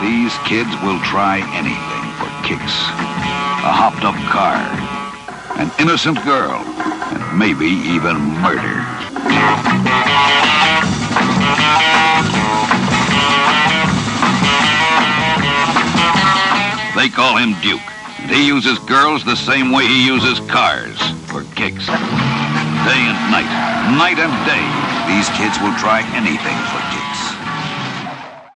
These kids will try anything for kicks. A hopped-up car, an innocent girl, and maybe even murder. They call him Duke, and he uses girls the same way he uses cars, for kicks. Day and night and day, these kids will try anything for kicks.